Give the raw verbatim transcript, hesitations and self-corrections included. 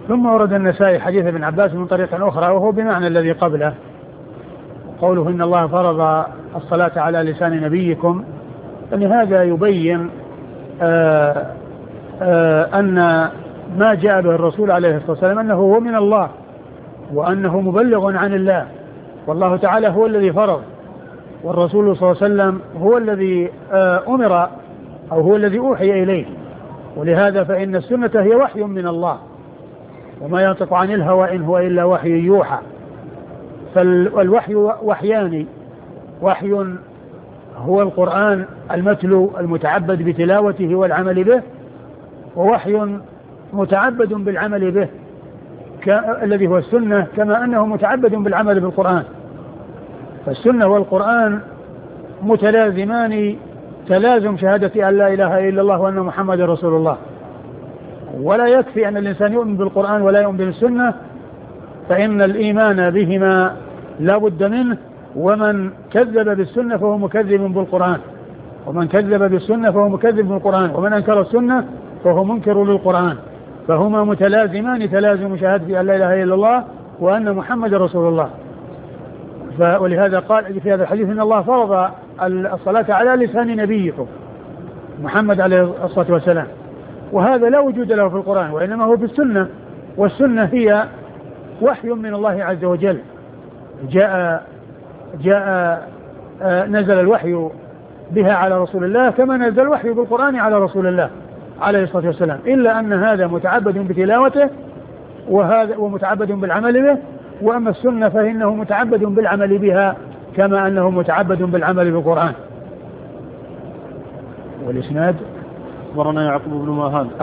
ثم ورد النسائي حديث ابن عباس من طريق أخرى وهو بمعنى الذي قبله، قوله إن الله فرض الصلاة على لسان نبيكم، أن هذا يبين آآ آآ أن ما جاء به الرسول عليه الصلاة والسلام أنه هو من الله وأنه مبلغ عن الله، والله تعالى هو الذي فرض، والرسول صلى الله عليه وسلم هو الذي أمر أو هو الذي أوحي إليه. ولهذا فإن السنة هي وحي من الله، وما ينطق عن الهوى إن هو إلا وحي يوحى. فالوحي وحيان، وحي هو القرآن المتلو المتعبد بتلاوته والعمل به، ووحي متعبد بالعمل به الذي هو السنة، كما أنه متعبد بالعمل بالقرآن. فالسنة والقرآن متلازمان تلازم شهادة أن لا إله إلا الله وأن محمد رسول الله. ولا يكفي أن الإنسان يؤمن بالقرآن ولا يؤمن بالسنة، فإن الإيمان بهما لا بد منه، ومن كذب بالسنة فهو مكذب بالقرآن، ومن كذب بالسنة فهو مكذب بالقرآن، ومن أنكر السنة فهو منكر للقرآن. فهما متلازمان تلازم شهادة أن لا إله إلا الله وأن محمد رسول الله. ولهذا قال في هذا الحديث إن الله فرض الصلاة على لسان نبيكم محمد عليه الصلاة والسلام، وهذا لا وجود له في القرآن، وإنما هو في السنة، والسنة هي وحي من الله عز وجل. جاء جاء نزل الوحي بها على رسول الله كما نزل الوحي بالقرآن على رسول الله عليه الصلاة والسلام، إلا أن هذا متعبد بتلاوته وهذا ومتعبد بالعمل به، وأما السنة فإنه متعبد بالعمل بها كما أنه متعبد بالعمل بالقرآن. والإسناد أخبرنا يعقوب بن مهان